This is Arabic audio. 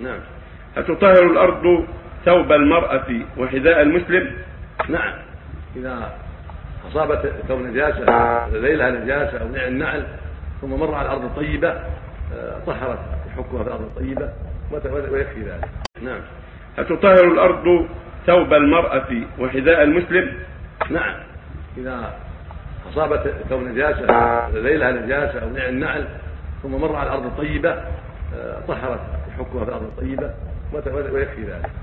نعم. هتطهر الأرض ثوب المرأة وحذاء المسلم؟ نعم، إذا أصابت ثوب نجاسة ليلها نجاسة أو نعل ثم مر على الأرض الطيبة طهرت حكمها في الأرض الطيبة ويكفي ذلك. نعم. هتطهر الأرض ثوب المرأة وحذاء المسلم؟ نعم، إذا أصابت ثوب نجاسة ليلها نجاسة أو نعل ثم مر على الأرض الطيبة طهرت حكمها في الأرض الطيبة ويكفي ذلك.